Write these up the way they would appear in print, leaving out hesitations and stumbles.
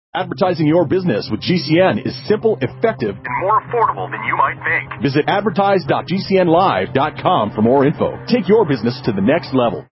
Advertising your business with GCN is simple, effective, and more affordable than you might think. Visit advertise.gcnlive.com for more info. Take your business to the next level.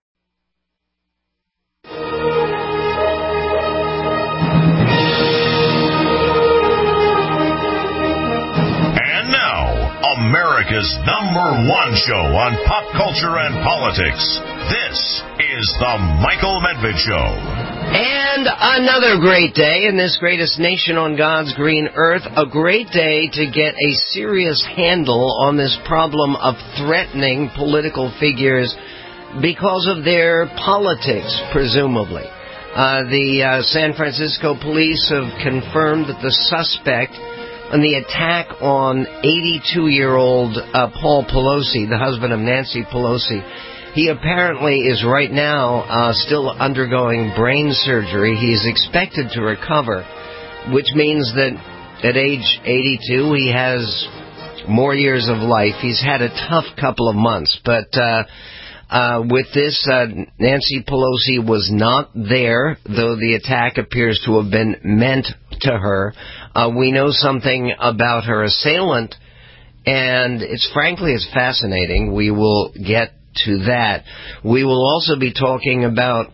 And now, America's #1 show on pop culture and politics. This is The Michael Medved Show. And another great day in this greatest nation on God's green earth. A great day to get a serious handle on this problem of threatening political figures because of their politics, presumably. The San Francisco police have confirmed that the suspect in the attack on 82-year-old Paul Pelosi, the husband of Nancy Pelosi, he apparently is right now still undergoing brain surgery. He is expected to recover, which means that at age 82, he has more years of life. He's had a tough couple of months, but with this, Nancy Pelosi was not there, though the attack appears to have been meant to her. We know something about her assailant, and it's fascinating. We will get to that. We will also be talking about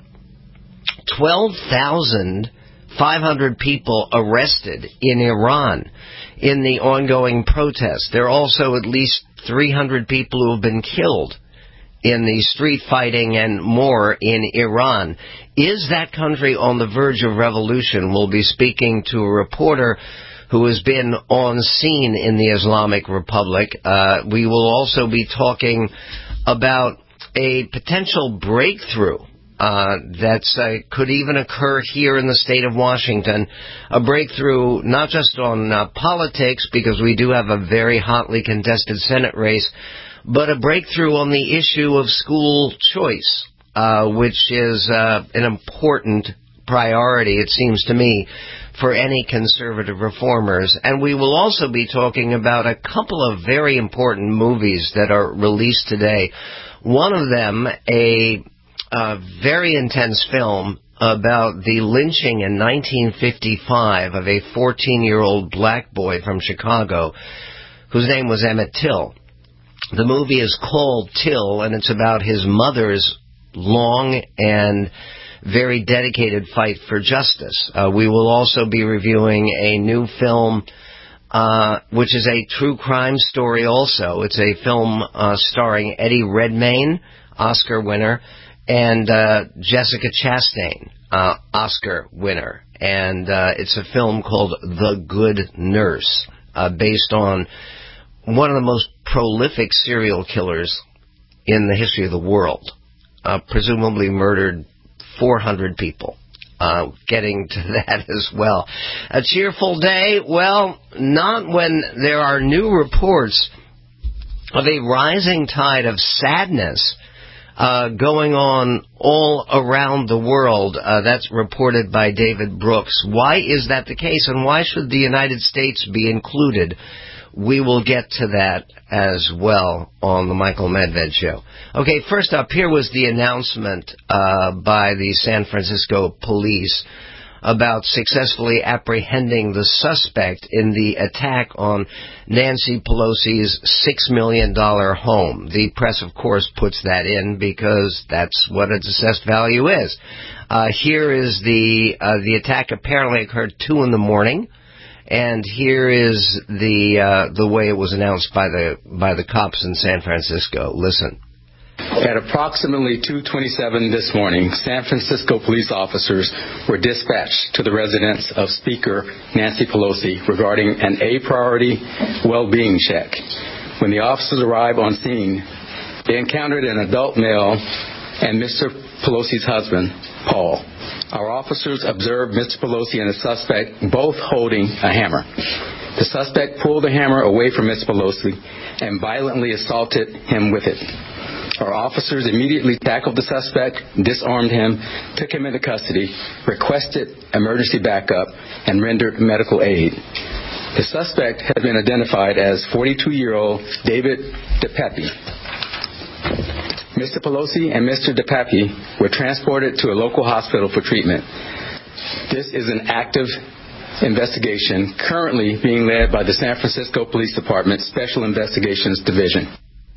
12,500 people arrested in Iran in the ongoing protests. There are also at least 300 people who have been killed in the street fighting and more in Iran. Is that country on the verge of revolution? We'll be speaking to a reporter who has been on scene in the Islamic Republic. We will also be talking about a potential breakthrough that could even occur here in the state of Washington. A breakthrough not just on politics, because we do have a very hotly contested Senate race, but a breakthrough on the issue of school choice, which is an important priority, it seems to me, for any conservative reformers. And we will also be talking about a couple of very important movies that are released today. One of them, a very intense film about the lynching in 1955 of a 14-year-old black boy from Chicago whose name was Emmett Till. The movie is called Till, and it's about his mother's long and very dedicated fight for justice. We will also be reviewing a new film, which is a true crime story also. It's a film starring Eddie Redmayne, Oscar winner, and Jessica Chastain, Oscar winner. And it's a film called The Good Nurse, based on one of the most prolific serial killers in the history of the world, presumably murdered 400 people. Getting to that as well. A cheerful day? Well, not when there are new reports of a rising tide of sadness going on all around the world. That's reported by David Brooks. Why is that the case, and why should the United States be included? We will get to that as well on the Michael Medved Show. Okay, first up, here was the announcement by the San Francisco police about successfully apprehending the suspect in the attack on Nancy Pelosi's $6 million home. The press, of course, puts that in because that's what its assessed value is. Here is the attack apparently occurred 2 a.m. And here is the way it was announced by the cops in San Francisco. Listen. At approximately 2:27 this morning, San Francisco police officers were dispatched to the residence of Speaker Nancy Pelosi regarding an A-priority well-being check. When the officers arrived on scene, they encountered an adult male and Mr. Pelosi's husband, Paul. Our officers observed Mr. Pelosi and the suspect both holding a hammer. The suspect pulled the hammer away from Mr. Pelosi and violently assaulted him with it. Our officers immediately tackled the suspect, disarmed him, took him into custody, requested emergency backup, and rendered medical aid. The suspect had been identified as 42-year-old David DePape. Mr. Pelosi and Mr. DePape were transported to a local hospital for treatment. This is an active investigation currently being led by the San Francisco Police Department Special Investigations Division.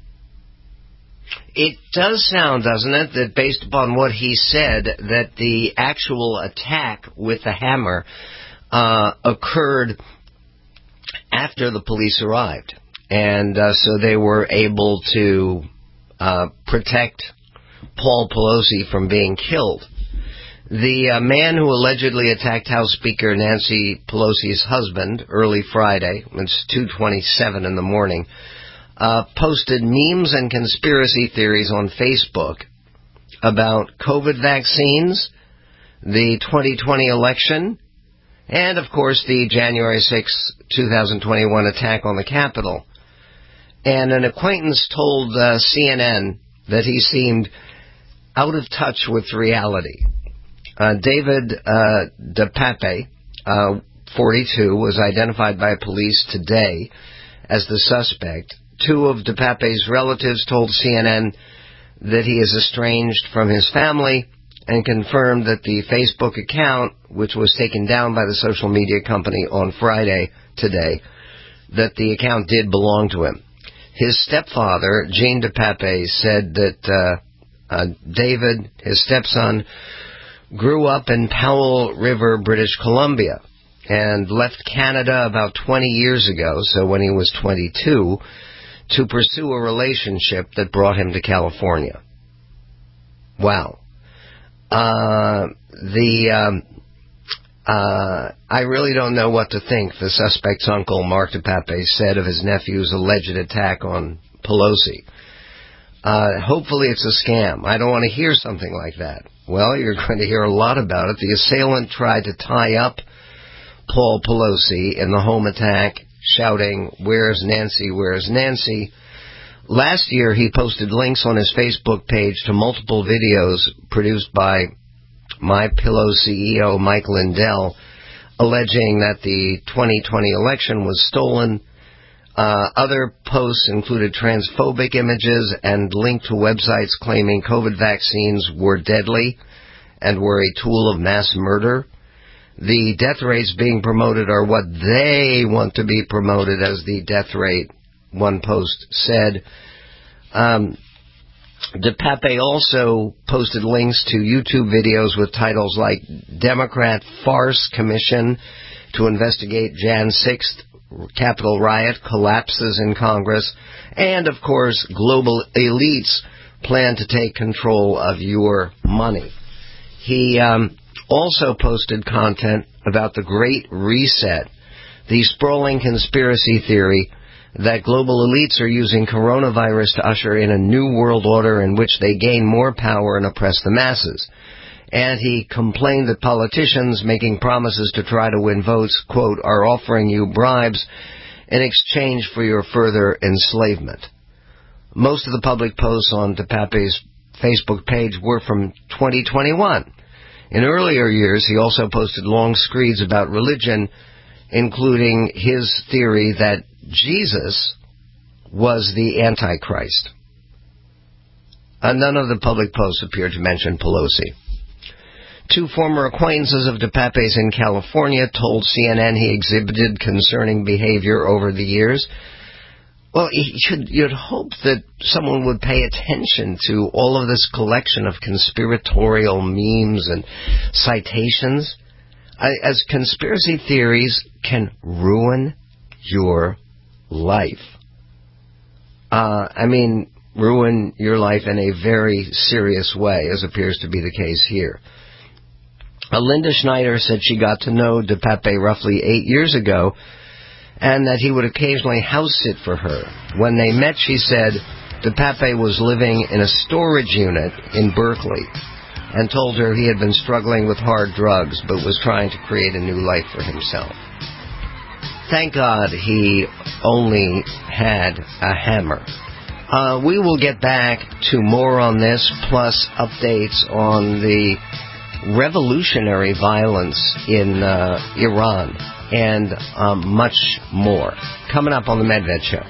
It does sound, doesn't it, that based upon what he said, that the actual attack with the hammer occurred after the police arrived. And so they were able to protect Paul Pelosi from being killed. The man who allegedly attacked House Speaker Nancy Pelosi's husband early Friday, it's 2:27 in the morning, posted memes and conspiracy theories on Facebook about COVID vaccines, the 2020 election, and, of course, the January 6, 2021 attack on the Capitol. And an acquaintance told CNN that he seemed out of touch with reality. David DePape, 42, was identified by police today as the suspect. Two of DePape's relatives told CNN that he is estranged from his family and confirmed that the Facebook account, which was taken down by the social media company on Friday today, that the account did belong to him. His stepfather, Gene DePape, said that David, his stepson, grew up in Powell River, British Columbia, and left Canada about 20 years ago, so when he was 22, to pursue a relationship that brought him to California. Wow. I really don't know what to think, the suspect's uncle, Mark DePape, said of his nephew's alleged attack on Pelosi. Hopefully it's a scam. I don't want to hear something like that. Well, you're going to hear a lot about it. The assailant tried to tie up Paul Pelosi in the home attack, shouting, "Where's Nancy? Where's Nancy?" Last year, he posted links on his Facebook page to multiple videos produced by MyPillow CEO Mike Lindell, alleging that the 2020 election was stolen. Other posts included transphobic images and linked to websites claiming COVID vaccines were deadly and were a tool of mass murder. The death rates being promoted are what they want to be promoted as the death rate, one post said. DePape also posted links to YouTube videos with titles like Democrat Farce Commission to investigate Jan 6th Capitol riot, collapses in Congress, and, of course, global elites plan to take control of your money. He also posted content about the Great Reset, the sprawling conspiracy theory that global elites are using coronavirus to usher in a new world order in which they gain more power and oppress the masses. And he complained that politicians making promises to try to win votes, quote, are offering you bribes in exchange for your further enslavement. Most of the public posts on DePape's Facebook page were from 2021. In earlier years, he also posted long screeds about religion, including his theory that Jesus was the Antichrist. None of the public posts appeared to mention Pelosi. Two former acquaintances of DePape's in California told CNN he exhibited concerning behavior over the years. Well, you'd hope that someone would pay attention to all of this collection of conspiratorial memes and citations, as conspiracy theories can ruin your life. Ruin your life in a very serious way, as appears to be the case here. Linda Schneider said she got to know DePape roughly 8 years ago and that he would occasionally house sit for her. When they met, she said, DePape was living in a storage unit in Berkeley and told her he had been struggling with hard drugs but was trying to create a new life for himself. Thank God he only had a hammer. We will get back to more on this, plus updates on the revolutionary violence in Iran and much more. Coming up on the Medved Show.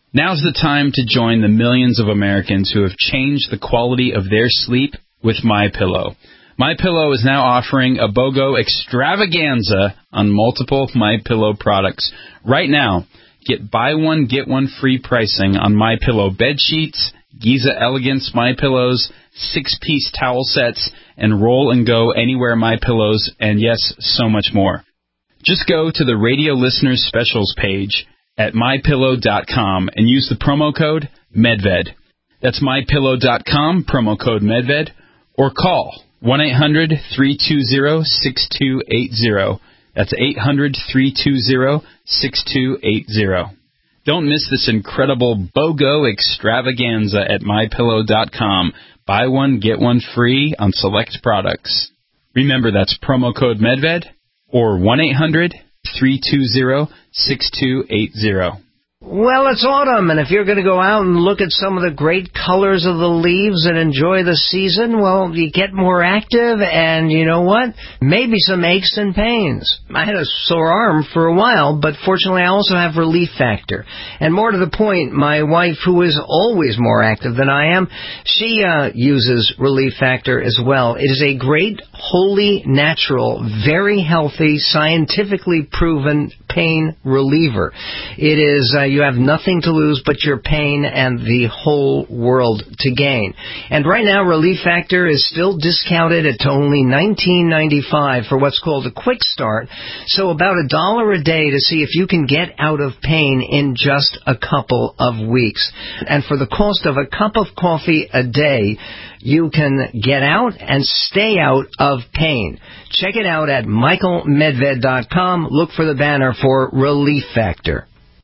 Now's the time to join the millions of Americans who have changed the quality of their sleep with MyPillow. MyPillow is now offering a BOGO extravaganza on multiple MyPillow products. Right now, get buy one, get one free pricing on MyPillow bed sheets, Giza Elegance MyPillows, 6-piece towel sets, and Roll and Go Anywhere MyPillows, and yes, so much more. Just go to the Radio Listeners Specials page at MyPillow.com and use the promo code MEDVED. That's MyPillow.com, promo code MEDVED, or call 1-800-320-6280. That's 800-320-6280. Don't miss this incredible BOGO extravaganza at MyPillow.com. Buy one, get one free on select products. Remember, that's promo code MEDVED or 1-800-320-6280. Well, it's autumn, and if you're going to go out and look at some of the great colors of the leaves and enjoy the season, well, you get more active, and you know what? Maybe some aches and pains. I had a sore arm for a while, but fortunately I also have Relief Factor. And more to the point, my wife, who is always more active than I am, she uses Relief Factor as well. It is a great, wholly natural, very healthy, scientifically proven pain reliever. It is, you have nothing to lose but your pain and the whole world to gain. And right now, Relief Factor is still discounted at only $19.95 for what's called a quick start. So about $1 a day to see if you can get out of pain in just a couple of weeks. And for the cost of a cup of coffee a day, you can get out and stay out of pain. Check it out at michaelmedved.com. Look for the banner for Relief Factor.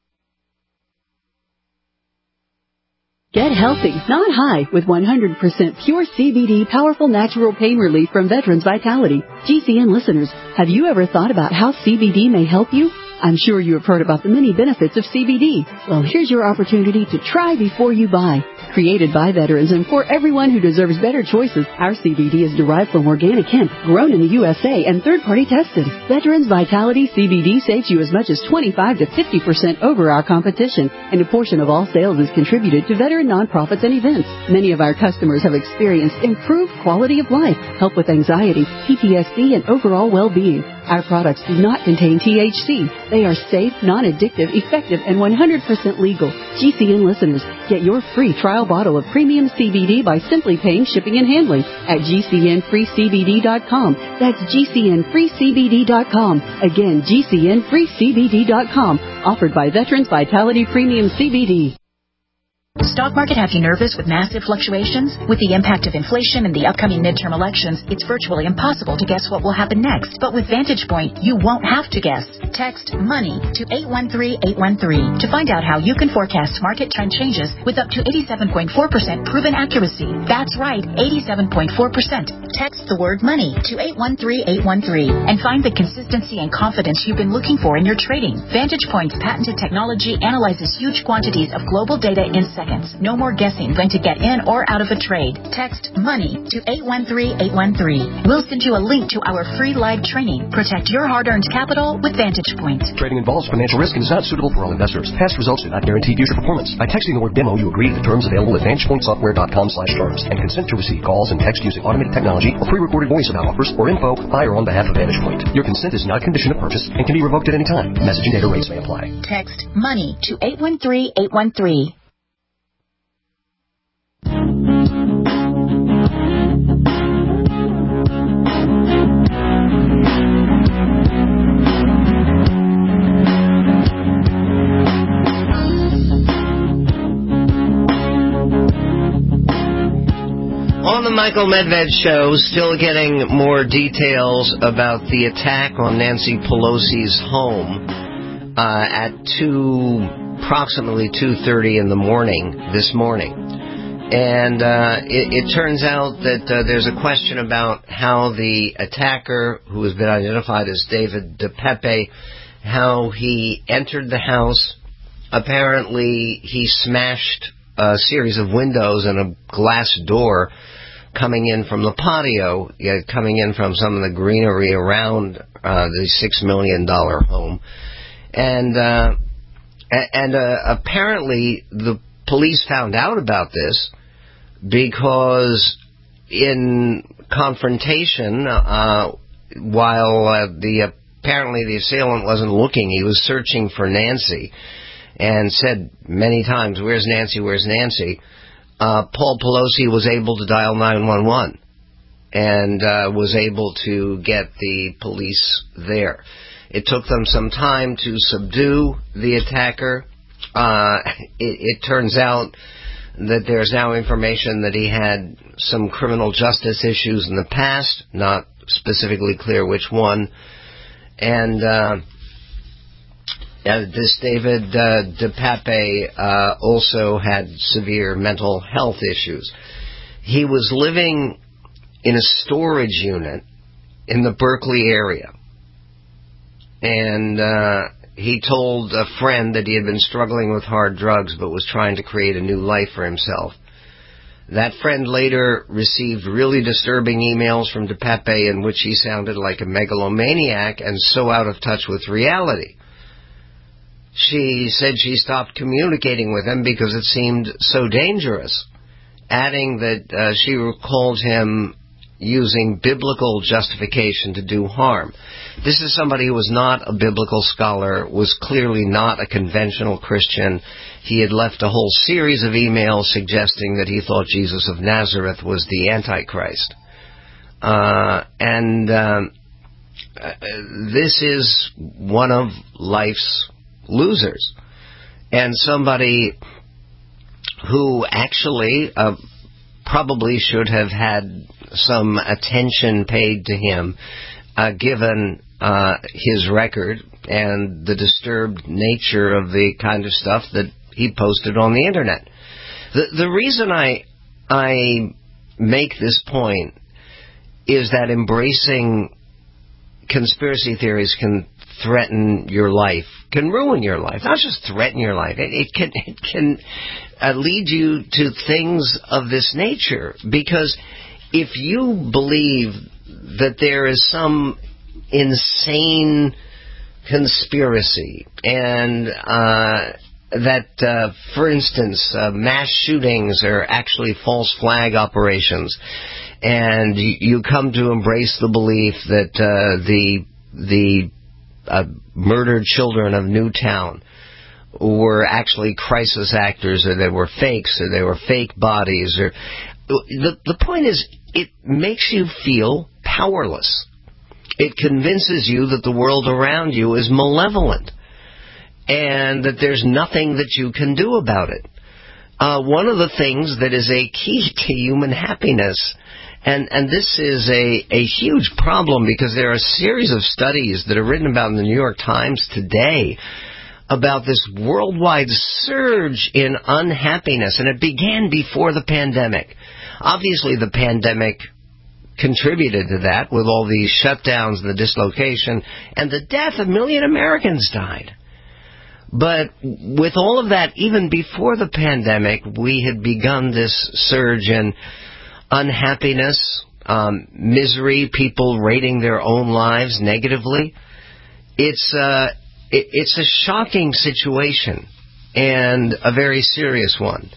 Get healthy, not high, with 100% pure CBD powerful natural pain relief from Veterans Vitality. GCN listeners, have you ever thought about how CBD may help you? I'm sure you have heard about the many benefits of CBD. Well, here's your opportunity to try before you buy. Created by veterans and for everyone who deserves better choices, our CBD is derived from organic hemp, grown in the USA, and third-party tested. Veterans Vitality CBD saves you as much as 25 to 50% over our competition, and a portion of all sales is contributed to veteran nonprofits and events. Many of our customers have experienced improved quality of life, help with anxiety, PTSD, and overall well-being. Our products do not contain THC. They are safe, non-addictive, effective, and 100% legal. GCN listeners, get your free trial bottle of premium CBD by simply paying shipping and handling at GCNFreeCBD.com. That's GCNFreeCBD.com. Again, GCNFreeCBD.com. Offered by Veterans Vitality Premium CBD. Stock market have you nervous with massive fluctuations? With the impact of inflation and the upcoming midterm elections, it's virtually impossible to guess what will happen next. But with Vantage Point, you won't have to guess. Text MONEY to 813-813 to find out how you can forecast market trend changes with up to 87.4% proven accuracy. That's right, 87.4%. Text the word MONEY to 813-813 and find the consistency and confidence you've been looking for in your trading. Vantage Point's patented technology analyzes huge quantities of global data in seconds. No more guessing when to get in or out of a trade. Text MONEY to 813-813. We'll send you a link to our free live training. Protect your hard-earned capital with Vantage Point. Trading involves financial risk and is not suitable for all investors. Past results do not guarantee future performance. By texting the word demo, you agree to the terms available at VantagePointSoftware.com/terms and consent to receive calls and text using automated technology or pre-recorded voice about offers or info by or on behalf of Vantage Point. Your consent is not a condition of purchase and can be revoked at any time. Message and data rates may apply. Text MONEY to 813-813. On the Michael Medved Show, still getting more details about the attack on Nancy Pelosi's home at approximately 2:30 in the morning this morning. And it turns out that there's a question about how the attacker, who has been identified as David DePepe, how he entered the house. Apparently, he smashed a series of windows and a glass door coming in from the patio, coming in from some of the greenery around the $6 million home. And And apparently the police found out about this because in confrontation, while apparently the assailant wasn't looking, he was searching for Nancy and said many times, "Where's Nancy? Where's Nancy?" Paul Pelosi was able to dial 911 and was able to get the police there. It took them some time to subdue the attacker. It turns out that there's now information that he had some criminal justice issues in the past, not specifically clear which one. And this David DePape also had severe mental health issues. He was living in a storage unit in the Berkeley area. And he told a friend that he had been struggling with hard drugs but was trying to create a new life for himself. That friend later received really disturbing emails from DePape in which he sounded like a megalomaniac and so out of touch with reality. She said she stopped communicating with him because it seemed so dangerous, adding that she recalled him using biblical justification to do harm. This is somebody who was not a biblical scholar, was clearly not a conventional Christian. He had left a whole series of emails suggesting that he thought Jesus of Nazareth was the Antichrist. This is one of life's losers. And somebody who actually probably should have had some attention paid to him, given his record and the disturbed nature of the kind of stuff that he posted on the internet. The reason I make this point is that embracing conspiracy theories can threaten your life, can ruin your life, not just threaten your life. It can lead you to things of this nature, because if you believe that there is some insane conspiracy and that, for instance, mass shootings are actually false flag operations, and you come to embrace the belief that the murdered children of Newtown were actually crisis actors, or they were fakes, or they were fake bodies, or the point is, it makes you feel powerless. It convinces you that the world around you is malevolent and that there's nothing that you can do about it. One of the things that is a key to human happiness, and this is a huge problem because there are a series of studies that are written about in the New York Times today about this worldwide surge in unhappiness, and it began before the pandemic. Obviously, the pandemic contributed to that with all these shutdowns and the dislocation, and the death of 1 million Americans died. But with all of that, even before the pandemic, we had begun this surge in unhappiness, misery, people rating their own lives negatively. It's a shocking situation and a very serious one.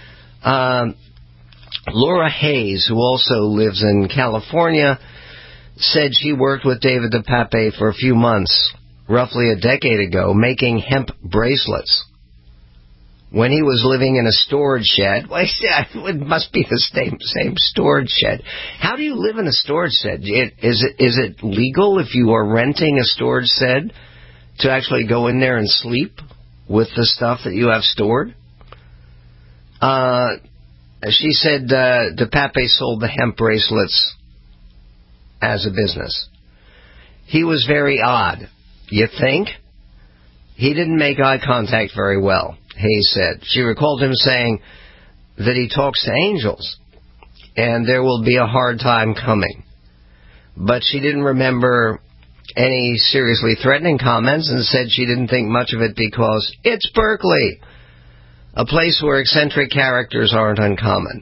Laura Hayes, who also lives in California, said she worked with David DePape for a few months, roughly a decade ago, making hemp bracelets. When he was living in a storage shed, well, it must be the same storage shed. How do you live in a storage shed? Is it legal if you are renting a storage shed to actually go in there and sleep with the stuff that you have stored? She said DePape sold the hemp bracelets as a business. He was very odd. You think? He didn't make eye contact very well, Hayes said. She recalled him saying that he talks to angels and there will be a hard time coming. But she didn't remember any seriously threatening comments and said she didn't think much of it because it's Berkeley, a place where eccentric characters aren't uncommon.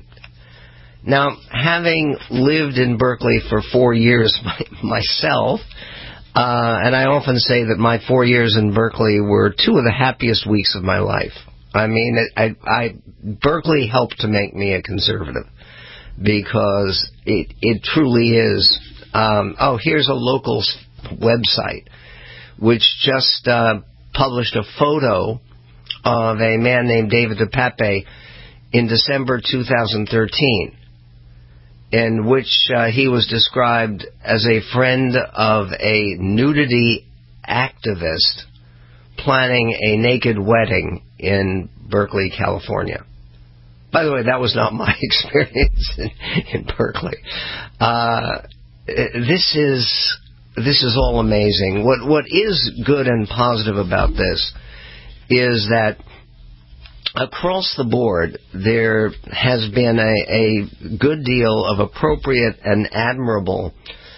Now, having lived in Berkeley for 4 years myself, And I often say that my 4 years in Berkeley were two of the happiest weeks of my life. I mean, Berkeley helped to make me a conservative because it truly is. Here's a local website which just published a photo of a man named David DePape in December 2013, in which he was described as a friend of a nudity activist planning a naked wedding in Berkeley, California. By the way, that was not my experience in Berkeley. This is all amazing. What is good and positive about this is that across the board, there has been a good deal of appropriate and admirable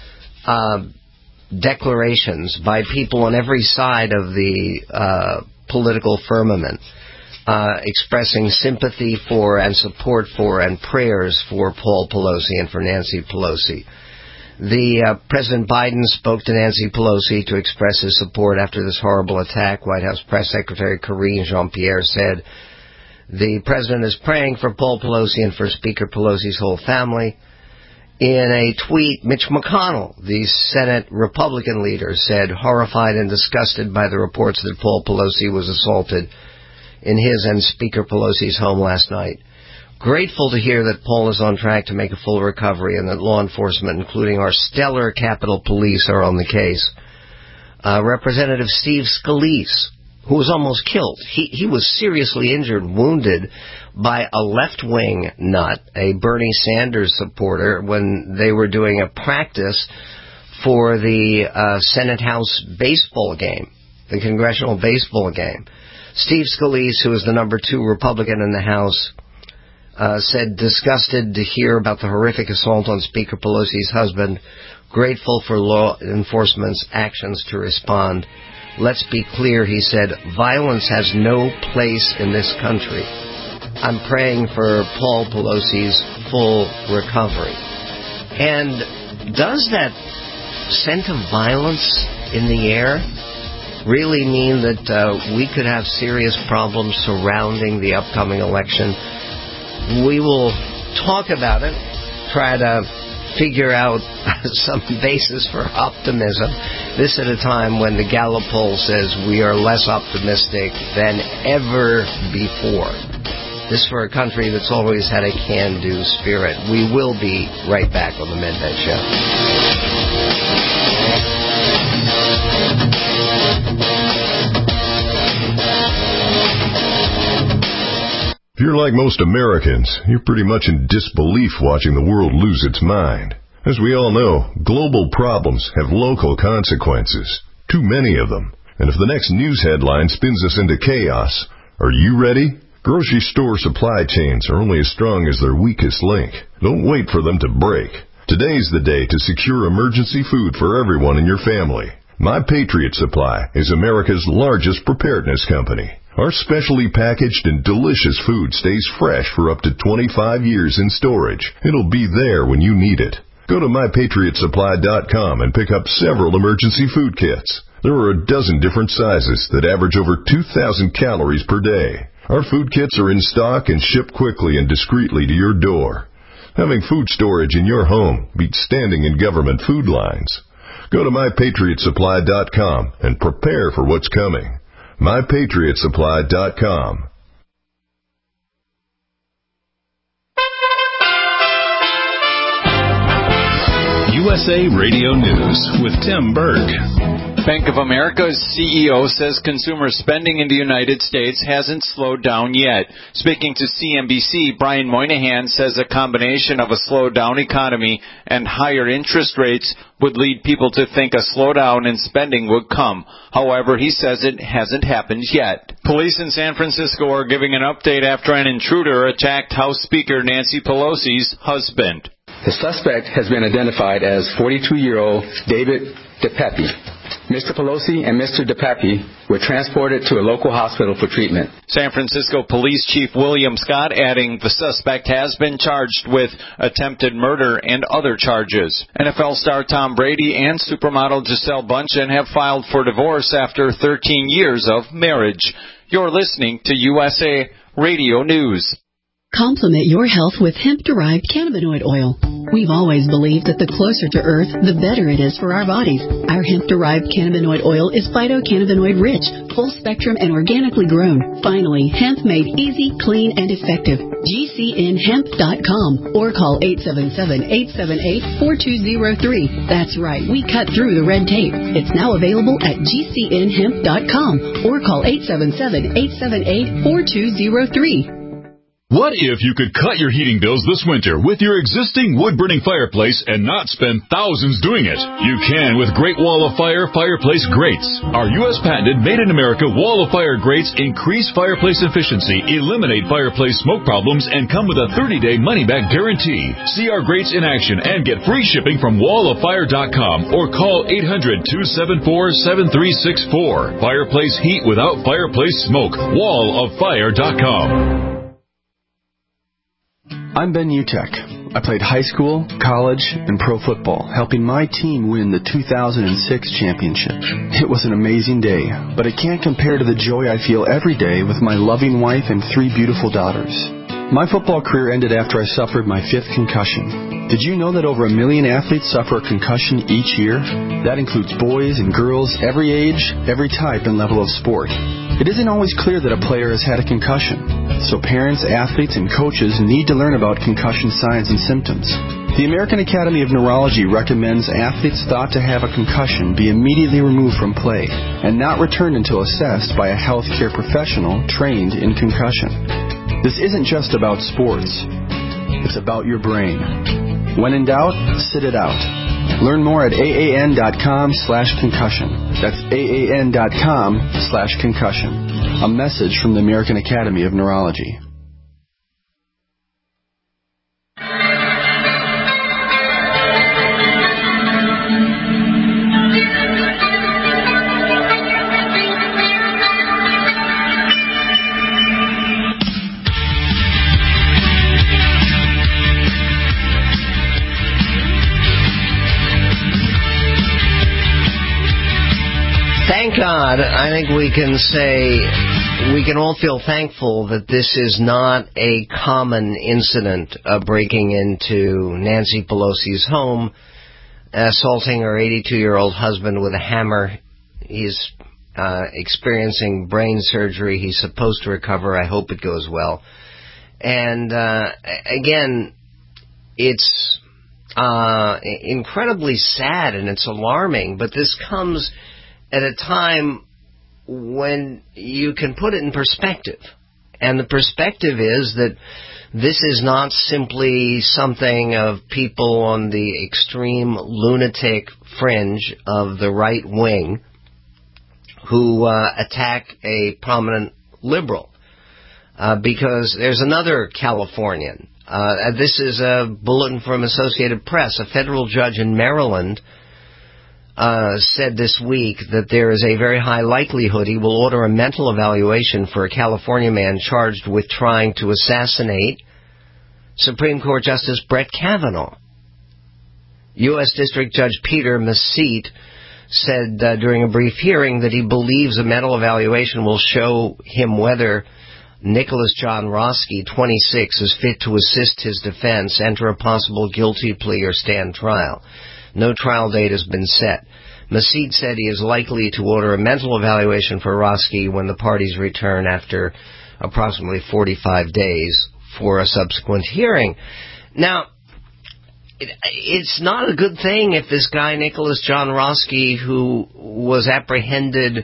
declarations by people on every side of the political firmament, expressing sympathy for and support for and prayers for Paul Pelosi and for Nancy Pelosi. President Biden spoke to Nancy Pelosi to express his support after this horrible attack. White House Press Secretary Karine Jean-Pierre said, the president is praying for Paul Pelosi and for Speaker Pelosi's whole family. In a tweet, Mitch McConnell, the Senate Republican leader, said, horrified and disgusted by the reports that Paul Pelosi was assaulted in his and Speaker Pelosi's home last night. Grateful to hear that Paul is on track to make a full recovery and that law enforcement, including our stellar Capitol Police, are on the case. Representative Steve Scalise, who was almost killed. He was seriously injured, wounded by a left-wing nut, a Bernie Sanders supporter, when they were doing a practice for the Senate House baseball game, the congressional baseball game. Steve Scalise, who is the number 2 Republican in the House, said, disgusted to hear about the horrific assault on Speaker Pelosi's husband, grateful for law enforcement's actions to respond. Let's be clear, he said, violence has no place in this country. I'm praying for Paul Pelosi's full recovery. And does that scent of violence in the air really mean that we could have serious problems surrounding the upcoming election? We will talk about it, try to figure out some basis for optimism. This at a time when the Gallup poll says we are less optimistic than ever before. This for a country that's always had a can-do spirit. We will be right back on the Midnight Show. If you're like most Americans, you're pretty much in disbelief watching the world lose its mind. As we all know, global problems have local consequences, too many of them. And if the next news headline spins us into chaos, are you ready? Grocery store supply chains are only as strong as their weakest link. Don't wait for them to break. Today's the day to secure emergency food for everyone in your family. My Patriot Supply is America's largest preparedness company. Our specially packaged and delicious food stays fresh for up to 25 years in storage. It'll be there when you need it. Go to MyPatriotSupply.com and pick up several emergency food kits. There are a dozen different sizes that average over 2,000 calories per day. Our food kits are in stock and ship quickly and discreetly to your door. Having food storage in your home beats standing in government food lines. Go to MyPatriotSupply.com and prepare for what's coming. MyPatriotSupply.com. USA Radio News with Tim Berg. Bank of America's CEO says consumer spending in the United States hasn't slowed down yet. Speaking to CNBC, Brian Moynihan says a combination of a slowed down economy and higher interest rates would lead people to think a slowdown in spending would come. However, he says it hasn't happened yet. Police in San Francisco are giving an update after an intruder attacked House Speaker Nancy Pelosi's husband. The suspect has been identified as 42-year-old David DePape. Mr. Pelosi and Mr. DePape were transported to a local hospital for treatment. San Francisco Police Chief William Scott adding the suspect has been charged with attempted murder and other charges. NFL star Tom Brady and supermodel Gisele Bundchen have filed for divorce after 13 years of marriage. You're listening to USA Radio News. Complement your health with hemp-derived cannabinoid oil. We've always believed that the closer to Earth, the better it is for our bodies. Our hemp-derived cannabinoid oil is phytocannabinoid-rich, full-spectrum, and organically grown. Finally, hemp made easy, clean, and effective. GCNhemp.com or call 877-878-4203. That's right, we cut through the red tape. It's now available at GCNhemp.com or call 877-878-4203. What if you could cut your heating bills this winter with your existing wood-burning fireplace and not spend thousands doing it? You can with Great Wall of Fire fireplace grates. Our U.S.-patented, made-in-America Wall of Fire grates increase fireplace efficiency, eliminate fireplace smoke problems, and come with a 30-day money-back guarantee. See our grates in action and get free shipping from walloffire.com or call 800-274-7364. Fireplace heat without fireplace smoke. walloffire.com. I'm Ben Utek. I played high school, college, and pro football, helping my team win the 2006 championship. It was an amazing day, but it can't compare to the joy I feel every day with my loving wife and 3 beautiful daughters. My football career ended after I suffered my 5th concussion. Did you know that over 1 million athletes suffer a concussion each year? That includes boys and girls, every age, every type and level of sport. It isn't always clear that a player has had a concussion, so parents, athletes, and coaches need to learn about concussion signs and symptoms. The American Academy of Neurology recommends athletes thought to have a concussion be immediately removed from play and not returned until assessed by a healthcare professional trained in concussion. This isn't just about sports. It's about your brain. When in doubt, sit it out. Learn more at AAN.com/concussion. That's AAN.com/concussion. A message from the American Academy of Neurology. Thank God, I think we can say, we can all feel thankful that this is not a common incident of breaking into Nancy Pelosi's home, assaulting her 82-year-old husband with a hammer. He's experiencing brain surgery. He's supposed to recover. I hope it goes well. And again, it's incredibly sad and it's alarming, but this comes at a time when you can put it in perspective. And the perspective is that this is not simply something of people on the extreme lunatic fringe of the right wing who attack a prominent liberal. Because there's another Californian. This is a bulletin from Associated Press. A federal judge in Maryland said this week that there is a very high likelihood he will order a mental evaluation for a California man charged with trying to assassinate Supreme Court Justice Brett Kavanaugh. U.S. District Judge Peter Mesite said during a brief hearing that he believes a mental evaluation will show him whether Nicholas John Roski, 26, is fit to assist his defense, enter a possible guilty plea, or stand trial. No trial date has been set. Mesite said he is likely to order a mental evaluation for Roski when the parties return after approximately 45 days for a subsequent hearing. Now, it's not a good thing if this guy, Nicholas John Roski, who was apprehended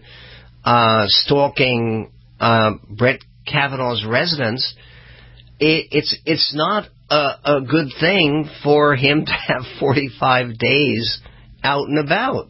stalking Brett Kavanaugh's residence, it's not a good thing for him to have 45 days out and about.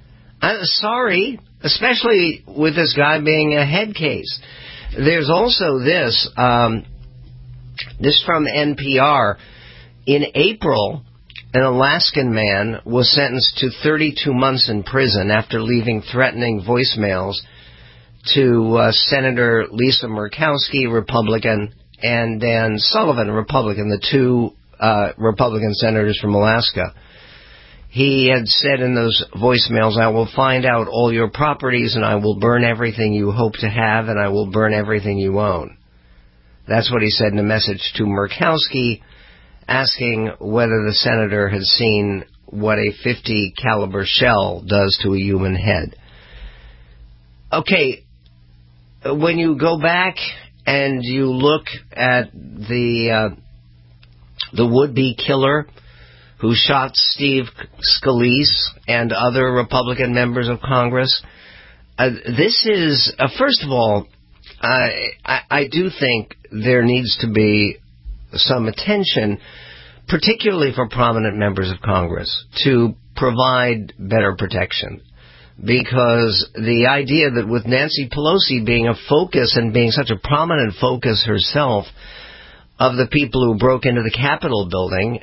Sorry, especially with this guy being a head case. There's also this from NPR. In April, an Alaskan man was sentenced to 32 months in prison after leaving threatening voicemails to Senator Lisa Murkowski, Republican, and Dan Sullivan, Republican, the two Republican senators from Alaska. He had said in those voicemails, I will find out all your properties and I will burn everything you hope to have and I will burn everything you own. That's what he said in a message to Murkowski, asking whether the senator had seen what a .50 caliber shell does to a human head. Okay, when you go back and you look at the would-be killer who shot Steve Scalise and other Republican members of Congress, this is, first of all, I do think there needs to be some attention, particularly for prominent members of Congress, to provide better protection. Because the idea that with Nancy Pelosi being a focus and being such a prominent focus herself of the people who broke into the Capitol building,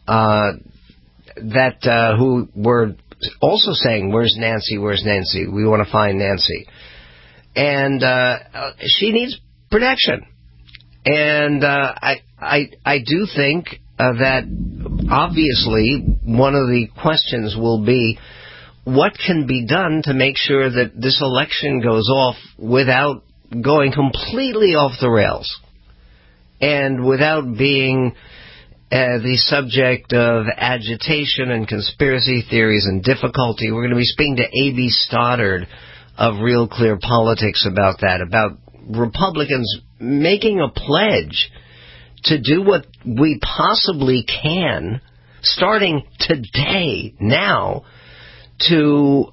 who were also saying, where's Nancy, where's Nancy? We want to find Nancy. And she needs protection. And I do think that obviously one of the questions will be, what can be done to make sure that this election goes off without going completely off the rails and without being the subject of agitation and conspiracy theories and difficulty? We're going to be speaking to A.B. Stoddard of Real Clear Politics about that, about Republicans making a pledge to do what we possibly can, starting today, now, to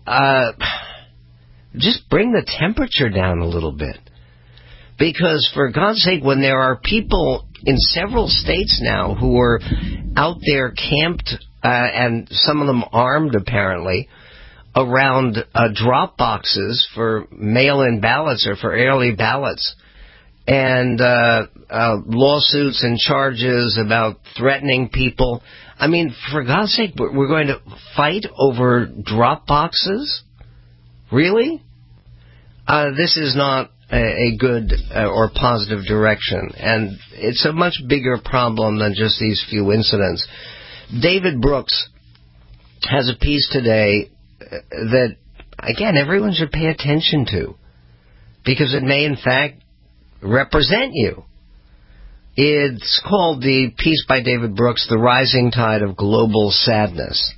just bring the temperature down a little bit. Because, for God's sake, when there are people in several states now who are out there camped, and some of them armed, apparently, around drop boxes for mail-in ballots or for early ballots, and lawsuits and charges about threatening people. I mean, for God's sake, we're going to fight over drop boxes? Really? This is not a good or positive direction, and it's a much bigger problem than just these few incidents. David Brooks has a piece today that, again, everyone should pay attention to, because it may, in fact, represent you. It's called, the piece by David Brooks, The Rising Tide of Global Sadness.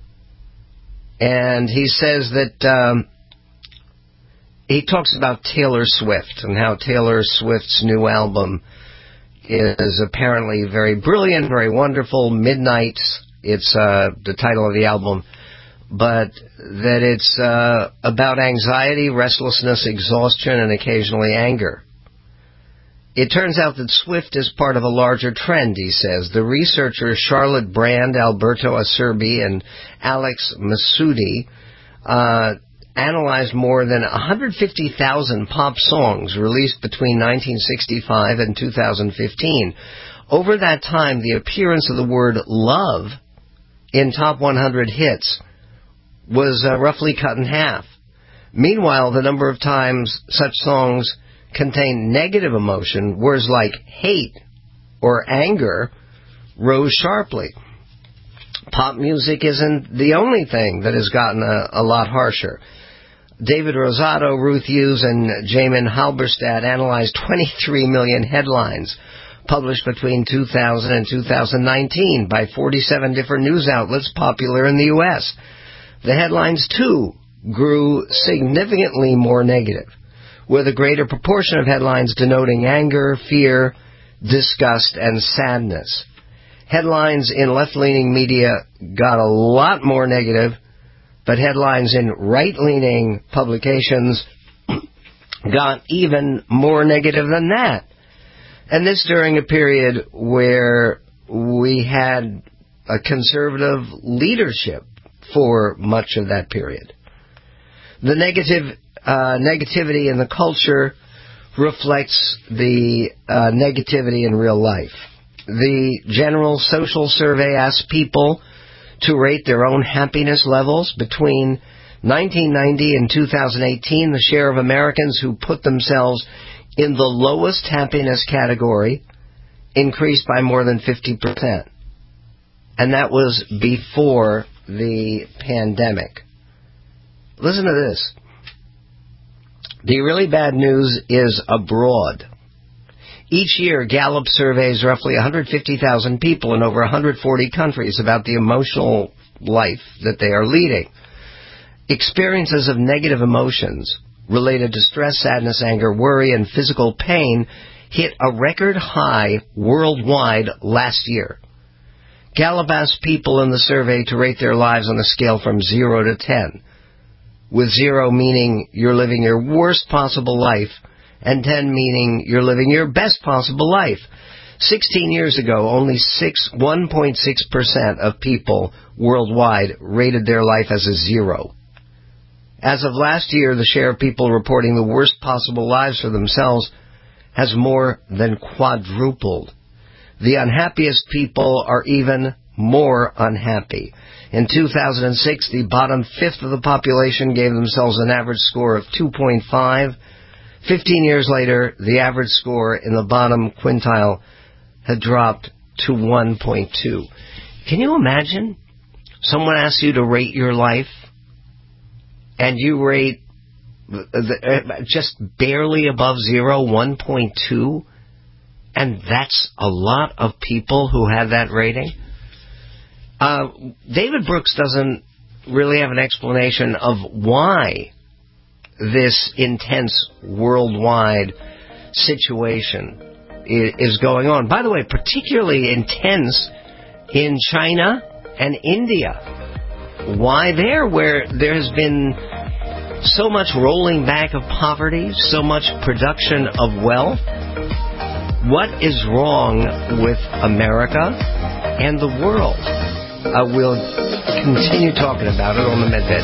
And he says that he talks about Taylor Swift and how Taylor Swift's new album is apparently very brilliant, very wonderful. Midnight, it's the title of the album, but that it's about anxiety, restlessness, exhaustion, and occasionally anger. It turns out that Swift is part of a larger trend, he says. The researchers Charlotte Brand, Alberto Acerbi, and Alex Masudi analyzed more than 150,000 pop songs released between 1965 and 2015. Over that time, the appearance of the word love in top 100 hits was roughly cut in half. Meanwhile, the number of times such songs contain negative emotion, words like hate or anger, rose sharply. Pop music isn't the only thing that has gotten a lot harsher. David Rosato, Ruth Hughes, and Jamin Halberstadt analyzed 23 million headlines published between 2000 and 2019 by 47 different news outlets popular in the U.S. The headlines, too, grew significantly more negative, with a greater proportion of headlines denoting anger, fear, disgust, and sadness. Headlines in left-leaning media got a lot more negative, but headlines in right-leaning publications got even more negative than that. And this during a period where we had a conservative leadership for much of that period. The negativity in the culture reflects the negativity in real life. The General Social Survey asked people to rate their own happiness levels. Between 1990 and 2018, the share of Americans who put themselves in the lowest happiness category increased by more than 50%. And that was before the pandemic. Listen to this. The really bad news is abroad. Each year, Gallup surveys roughly 150,000 people in over 140 countries about the emotional life that they are leading. Experiences of negative emotions related to stress, sadness, anger, worry, and physical pain hit a record high worldwide last year. Gallup asked people in the survey to rate their lives on a scale from 0 to 10, with 0 meaning you're living your worst possible life, and 10 meaning you're living your best possible life. 16 years ago, only 1.6% of people worldwide rated their life as a 0. As of last year, the share of people reporting the worst possible lives for themselves has more than quadrupled. The unhappiest people are even more unhappy. In 2006, the bottom fifth of the population gave themselves an average score of 2.5. 15 years later, the average score in the bottom quintile had dropped to 1.2. Can you imagine? Someone asks you to rate your life, and you rate just barely above 0, 1.2, and that's a lot of people who have that rating. David Brooks doesn't really have an explanation of why this intense worldwide situation is going on. By the way, particularly intense in China and India. Why there? Where there has been so much rolling back of poverty, so much production of wealth. What is wrong with America and the world? We'll continue talking about it on the Medved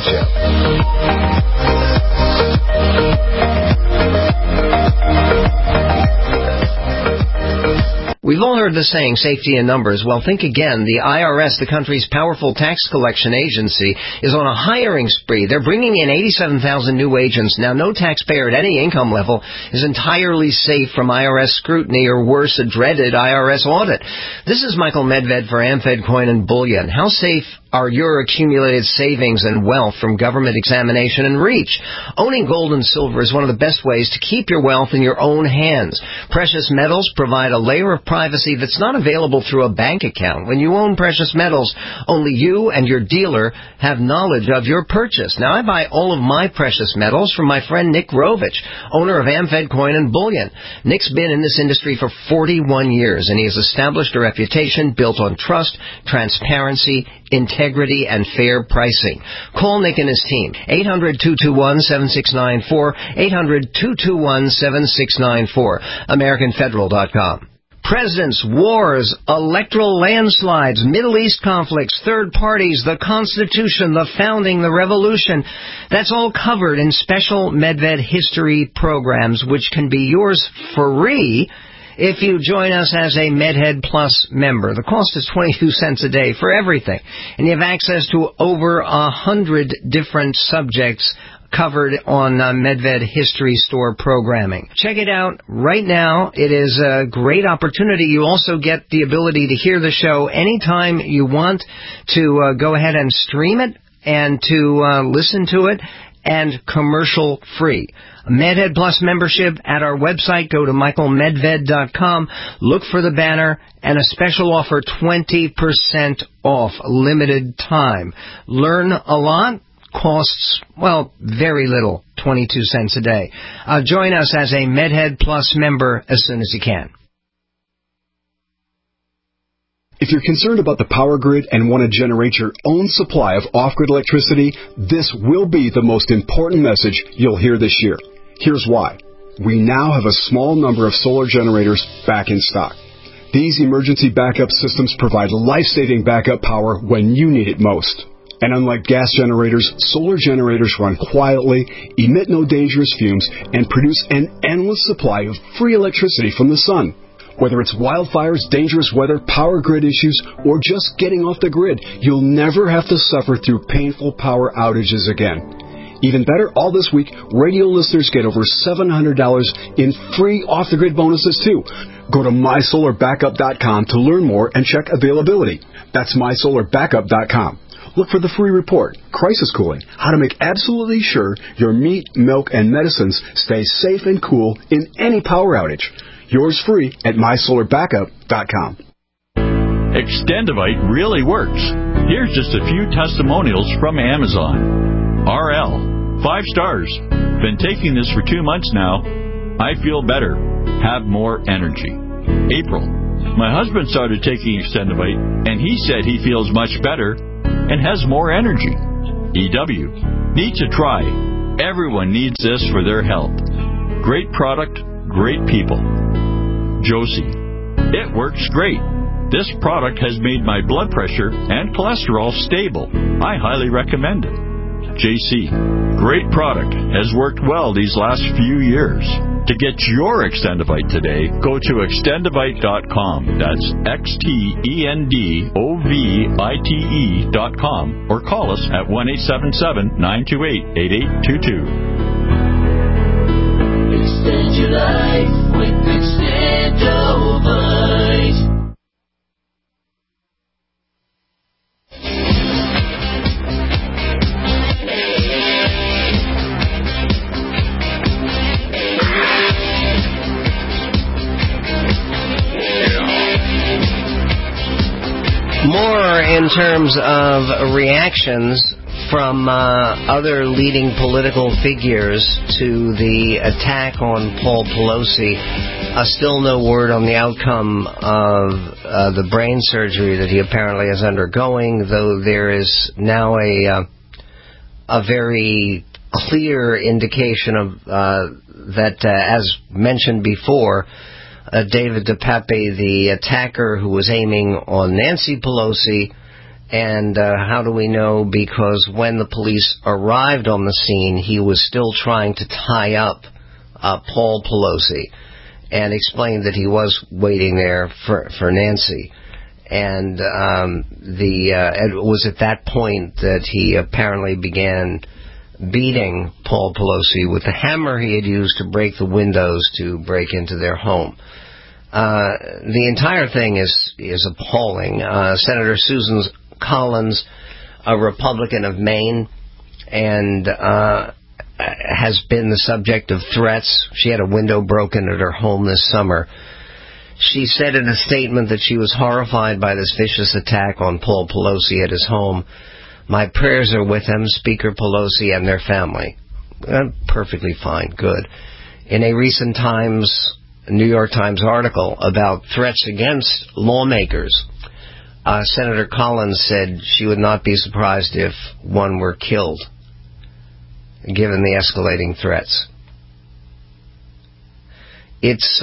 Show. We've all heard the saying, safety in numbers. Well, think again. The IRS, the country's powerful tax collection agency, is on a hiring spree. They're bringing in 87,000 new agents. Now, no taxpayer at any income level is entirely safe from IRS scrutiny or worse, a dreaded IRS audit. This is Michael Medved for Amfed Coin and Bullion. How safe are your accumulated savings and wealth from government examination and reach? Owning gold and silver is one of the best ways to keep your wealth in your own hands. Precious metals provide a layer of privacy that's not available through a bank account. When you own precious metals, only you and your dealer have knowledge of your purchase. Now, I buy all of my precious metals from my friend Nick Rovich, owner of Amfed Coin and Bullion. Nick's been in this industry for 41 years, and he has established a reputation built on trust, transparency, integrity, and fair pricing. Call Nick and his team. 800-221-7694, 800-221-7694, AmericanFederal.com. Presidents, wars, electoral landslides, Middle East conflicts, third parties, the Constitution, the founding, the revolution. That's all covered in special Medved history programs, which can be yours free if you join us as a MedHead Plus member. The cost is 22 cents a day for everything, and you have access to over 100 different subjects covered on Medved History Store programming. Check it out right now. It is a great opportunity. You also get the ability to hear the show anytime you want, to go ahead and stream it and to listen to it, and commercial free. MedHead Plus membership at our website. Go to michaelmedved.com. Look for the banner and a special offer, 20% off, limited time. Learn a lot. Costs, well, very little, 22 cents a day. Join us as a MedHead Plus member as soon as you can. If you're concerned about the power grid and want to generate your own supply of off-grid electricity, this will be the most important message you'll hear this year. Here's why. We now have a small number of solar generators back in stock. These emergency backup systems provide life-saving backup power when you need it most. And unlike gas generators, solar generators run quietly, emit no dangerous fumes, and produce an endless supply of free electricity from the sun. Whether it's wildfires, dangerous weather, power grid issues, or just getting off the grid, you'll never have to suffer through painful power outages again. Even better, all this week, radio listeners get over $700 in free off-the-grid bonuses, too. Go to MySolarBackup.com to learn more and check availability. That's MySolarBackup.com. Look for the free report, Crisis Cooling, how to make absolutely sure your meat, milk, and medicines stay safe and cool in any power outage. Yours free at MySolarBackup.com. Extendivite really works. Here's just a few testimonials from Amazon. RL, 5 stars. Been taking this for 2 months now. I feel better. Have more energy. April, my husband started taking Extendivite, and he said he feels much better and has more energy. EW, need to try. Everyone needs this for their health. Great product, great people. Josie, it works great. This product has made my blood pressure and cholesterol stable. I highly recommend it. JC, great product. Has worked well these last few years. To get your Extendivite today, go to extendivite.com. That's XTENDOVITE.com or call us at 1-877-928-8822. Extend your life with Extendovite. More in terms of reactions from other leading political figures to the attack on Paul Pelosi. Still no word on the outcome of the brain surgery that he apparently is undergoing, though there is now a very clear indication of that, as mentioned before, David DePape, the attacker who was aiming on Nancy Pelosi. And how do we know? Because when the police arrived on the scene, he was still trying to tie up Paul Pelosi and explained that he was waiting there for Nancy. And it was at that point that he apparently began beating Paul Pelosi with the hammer he had used to break the windows to break into their home. The entire thing is appalling. Senator Susan Collins, a Republican of Maine, and has been the subject of threats. She had a window broken at her home this summer. She said in a statement that she was horrified by this vicious attack on Paul Pelosi at his home. My prayers are with him, Speaker Pelosi, and their family. Perfectly fine, good. In a recent New York Times article about threats against lawmakers, Senator Collins said she would not be surprised if one were killed, given the escalating threats. It's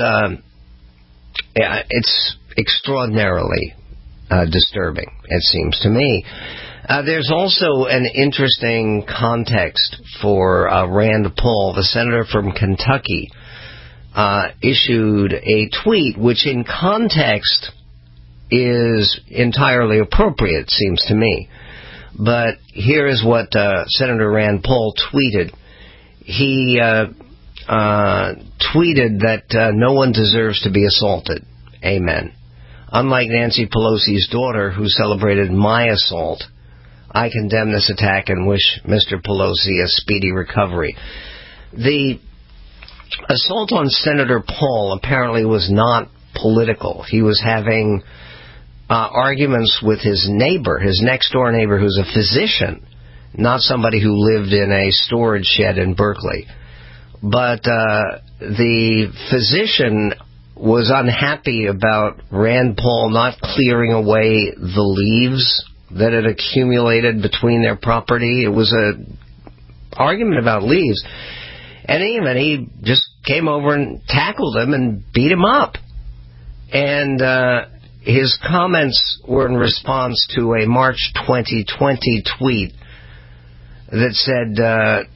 extraordinarily disturbing, it seems to me. There's also an interesting context for Rand Paul, the senator from Kentucky, issued a tweet which in context is entirely appropriate, seems to me. But here is what Senator Rand Paul tweeted. He tweeted that no one deserves to be assaulted. Amen. Unlike Nancy Pelosi's daughter, who celebrated my assault, I condemn this attack and wish Mr. Pelosi a speedy recovery. The assault on Senator Paul apparently was not political. He was having arguments with his neighbor, his next-door neighbor, who's a physician, not somebody who lived in a storage shed in Berkeley. But the physician was unhappy about Rand Paul not clearing away the leaves that had accumulated between their property. It was an argument about leaves. And even he just came over and tackled him and beat him up. And his comments were in response to a March 2020 tweet that said,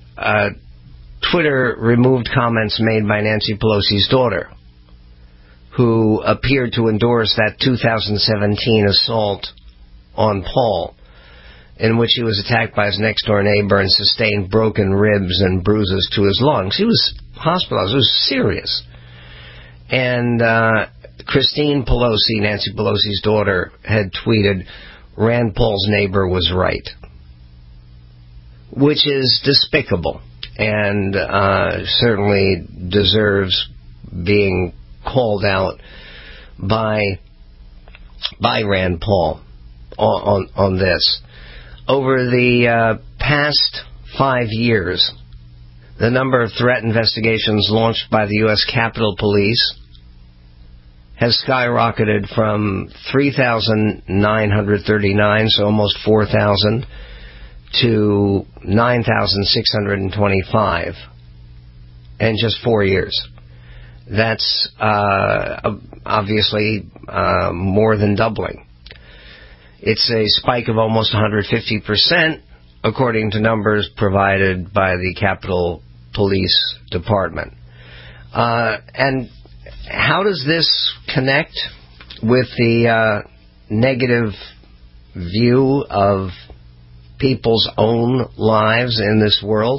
Twitter removed comments made by Nancy Pelosi's daughter, who appeared to endorse that 2017 assault on Paul, in which he was attacked by his next-door neighbor and sustained broken ribs and bruises to his lungs. He was hospitalized. It was serious. And Christine Pelosi, Nancy Pelosi's daughter, had tweeted, Rand Paul's neighbor was right, which is despicable and certainly deserves being called out by Rand Paul on this. Over the past 5 years, the number of threat investigations launched by the U.S. Capitol Police has skyrocketed from 3,939, so almost 4,000, to 9,625 in just 4 years. That's obviously more than doubling. It's a spike of almost 150%, according to numbers provided by the Capitol Police Department. And how does this connect with the negative view of people's own lives in this world?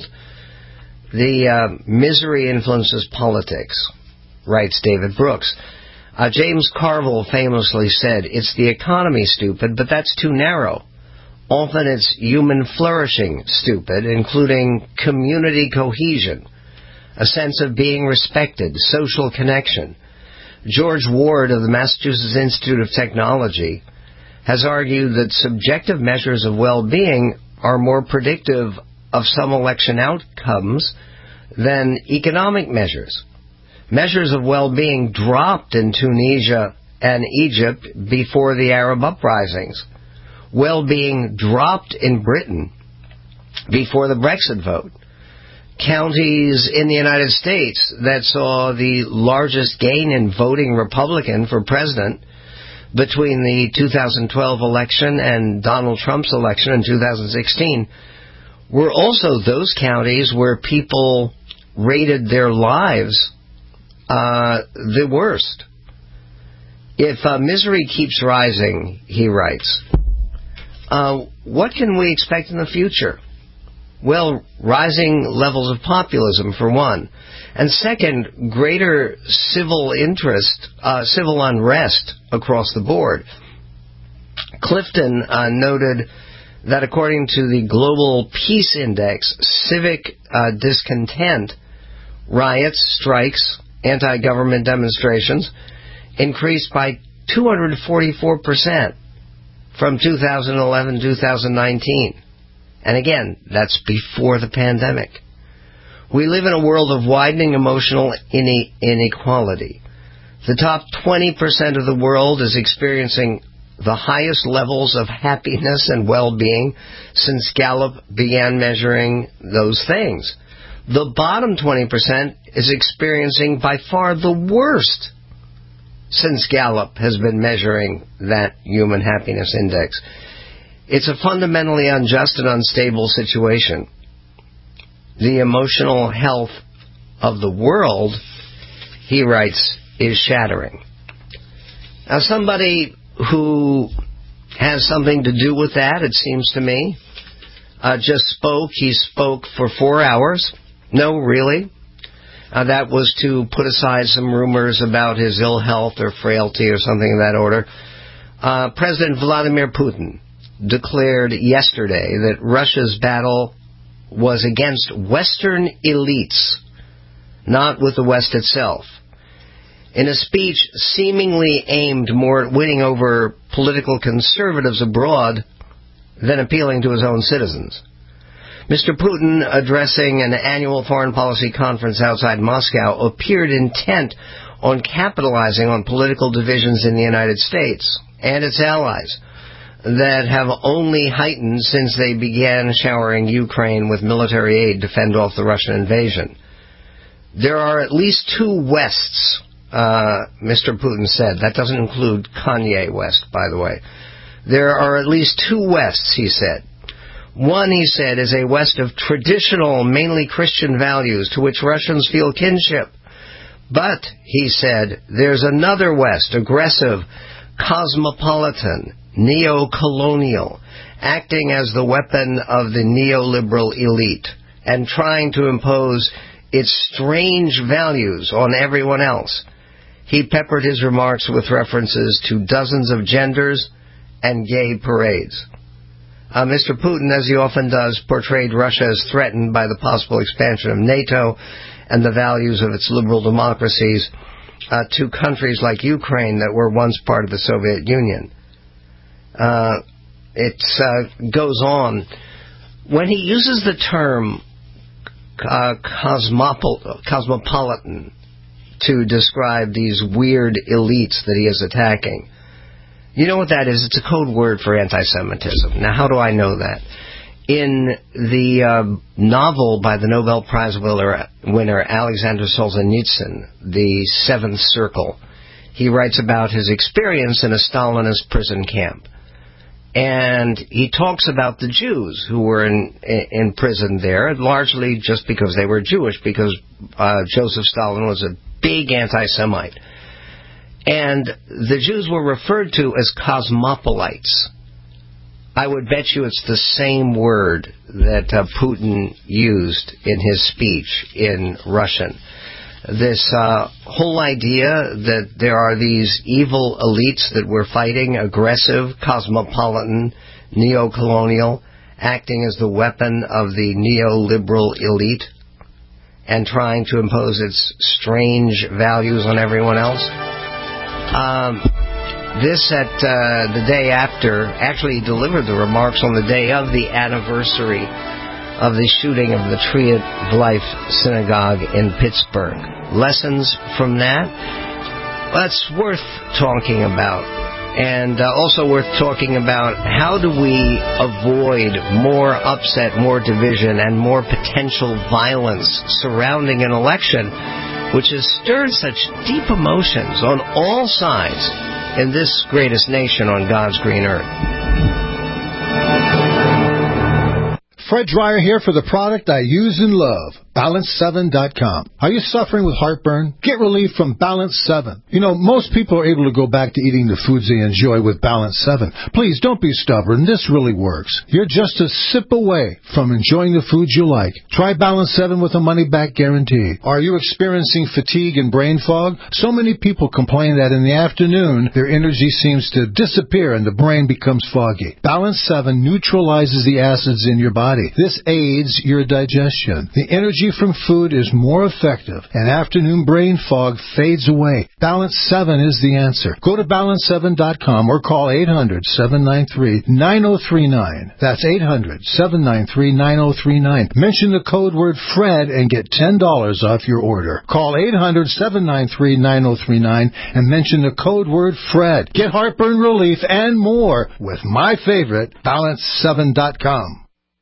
The misery influences politics, writes David Brooks. James Carville famously said, it's the economy, stupid, but that's too narrow. Often it's human flourishing, stupid, including community cohesion, a sense of being respected, social connection. George Ward of the Massachusetts Institute of Technology has argued that subjective measures of well-being are more predictive of some election outcomes than economic measures. Measures of well-being dropped in Tunisia and Egypt before the Arab uprisings. Well-being dropped in Britain before the Brexit vote. Counties in the United States that saw the largest gain in voting Republican for president between the 2012 election and Donald Trump's election in 2016 were also those counties where people rated their lives the worst. If misery keeps rising, he writes, what can we expect in the future? Well, rising levels of populism, for one. And second, greater civil unrest across the board. Clifton noted that according to the Global Peace Index, civic discontent, riots, strikes, anti-government demonstrations increased by 244% from 2011-2019. And again, that's before the pandemic. We live in a world of widening emotional inequality. The top 20% of the world is experiencing the highest levels of happiness and well-being since Gallup began measuring those things. The bottom 20% is experiencing by far the worst since Gallup has been measuring that human happiness index. It's a fundamentally unjust and unstable situation. The emotional health of the world, he writes, is shattering. Now, somebody who has something to do with that, it seems to me, just spoke. He spoke for 4 hours. No, really. That was to put aside some rumors about his ill health or frailty or something of that order. President Vladimir Putin declared yesterday that Russia's battle was against Western elites, not with the West itself. In a speech seemingly aimed more at winning over political conservatives abroad than appealing to his own citizens. Mr. Putin, addressing an annual foreign policy conference outside Moscow, appeared intent on capitalizing on political divisions in the United States and its allies that have only heightened since they began showering Ukraine with military aid to fend off the Russian invasion. There are at least two Wests, Mr. Putin said. That doesn't include Kanye West, by the way. There are at least two Wests, he said. One, he said, is a West of traditional, mainly Christian values to which Russians feel kinship. But, he said, there's another West, aggressive, cosmopolitan, neo-colonial, acting as the weapon of the neoliberal elite and trying to impose its strange values on everyone else. He peppered his remarks with references to dozens of genders and gay parades. Mr. Putin, as he often does, portrayed Russia as threatened by the possible expansion of NATO and the values of its liberal democracies to countries like Ukraine that were once part of the Soviet Union. It goes on. When he uses the term cosmopolitan to describe these weird elites that he is attacking, you know what that is? It's a code word for anti-Semitism. Now, how do I know that? In the novel by the Nobel Prize winner Alexander Solzhenitsyn, The Seventh Circle, he writes about his experience in a Stalinist prison camp. And he talks about the Jews who were in prison there, largely just because they were Jewish, because Joseph Stalin was a big anti-Semite. And the Jews were referred to as cosmopolites. I would bet you it's the same word that Putin used in his speech in Russian. This whole idea that there are these evil elites that we're fighting, aggressive, cosmopolitan, neo-colonial, acting as the weapon of the neoliberal elite and trying to impose its strange values on everyone else. This at the day after, actually delivered the remarks on the day of the anniversary of the shooting of the Tree of Life Synagogue in Pittsburgh. Lessons from that? That's worth talking about. And also worth talking about how do we avoid more upset, more division, and more potential violence surrounding an election which has stirred such deep emotions on all sides in this greatest nation on God's green earth. Fred Dreyer here for the product I use and love, Balance7.com. Are you suffering with heartburn? Get relief from Balance 7. You know, most people are able to go back to eating the foods they enjoy with Balance 7. Please, don't be stubborn. This really works. You're just a sip away from enjoying the foods you like. Try Balance 7 with a money-back guarantee. Are you experiencing fatigue and brain fog? So many people complain that in the afternoon, their energy seems to disappear and the brain becomes foggy. Balance 7 neutralizes the acids in your body. This aids your digestion. The energy from food is more effective, and afternoon brain fog fades away. Balance 7 is the answer. Go to Balance7.com or call 800-793-9039. That's 800-793-9039. Mention the code word FRED and get $10 off your order. Call 800-793-9039 and mention the code word FRED. Get heartburn relief and more with my favorite, Balance7.com.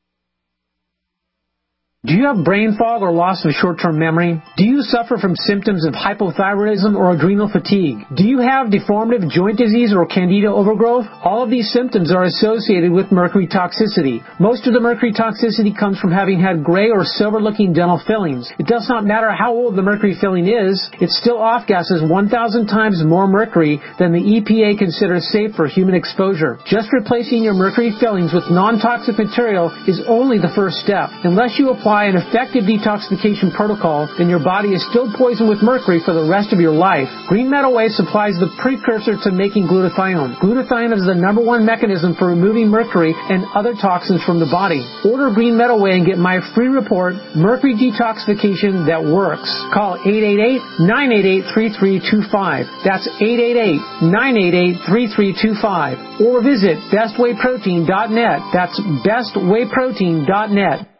Do you have brain fog or loss of short-term memory? Do you suffer from symptoms of hypothyroidism or adrenal fatigue? Do you have deformative joint disease or candida overgrowth? All of these symptoms are associated with mercury toxicity. Most of the mercury toxicity comes from having had gray or silver-looking dental fillings. It does not matter how old the mercury filling is, it still off-gases 1,000 times more mercury than the EPA considers safe for human exposure. Just replacing your mercury fillings with non-toxic material is only the first step. Unless you apply an effective detoxification protocol, then your body is still poisoned with mercury for the rest of your life. Green Meadow Way supplies the precursor to making glutathione. Glutathione is the #1 mechanism for removing mercury and other toxins from the body. Order Green Meadow Way and get my free report, Mercury Detoxification That Works. Call 888-988-3325. That's 888-988-3325. Or visit bestwayprotein.net. That's bestwayprotein.net.